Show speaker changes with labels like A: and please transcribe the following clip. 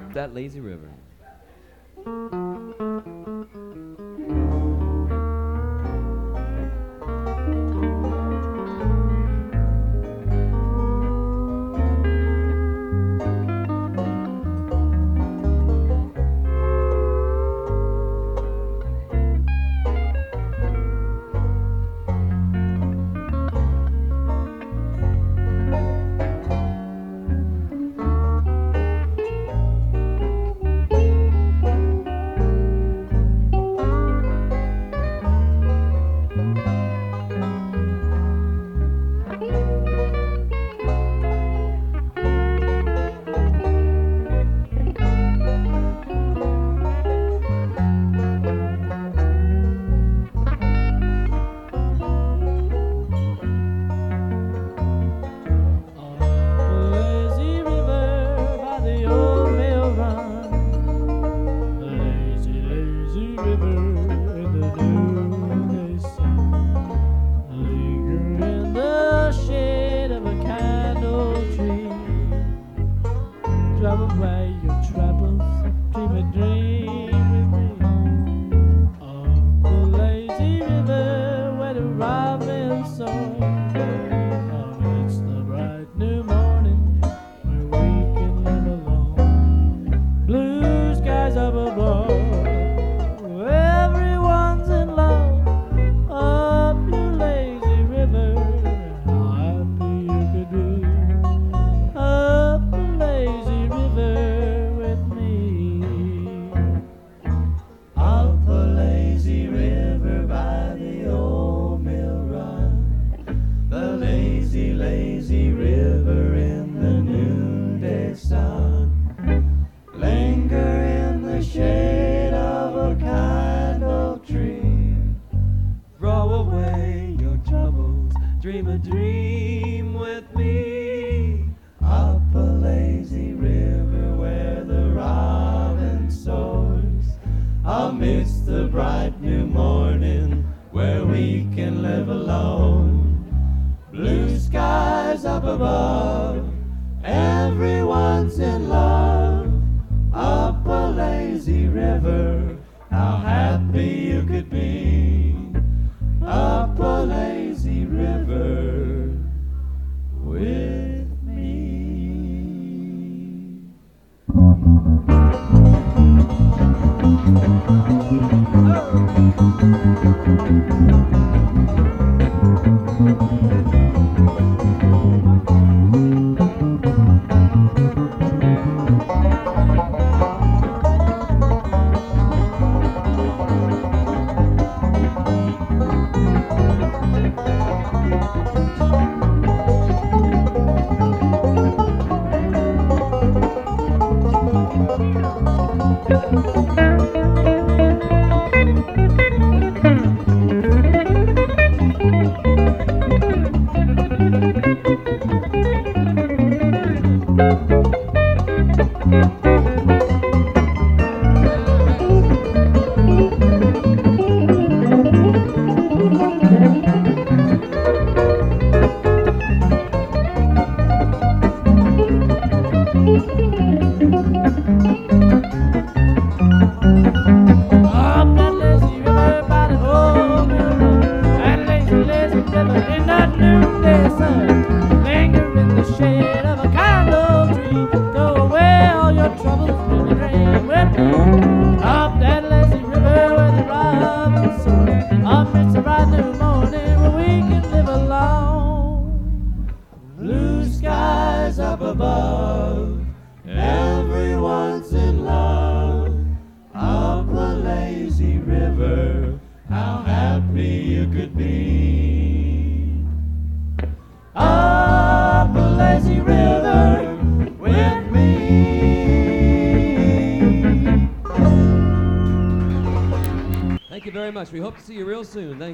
A: Up that lazy river.
B: Dream a dream with me up a lazy river where the robin soars, amidst the bright new morning where we can live alone. Blue skies up above, everyone's in love. Up a lazy river, how happy you could be. Up a lazy river with me. Up above, everyone's in love. Up a lazy river, how happy you could be. Up a lazy river with me.
A: Thank you very much. We hope to see you real soon. Thank you.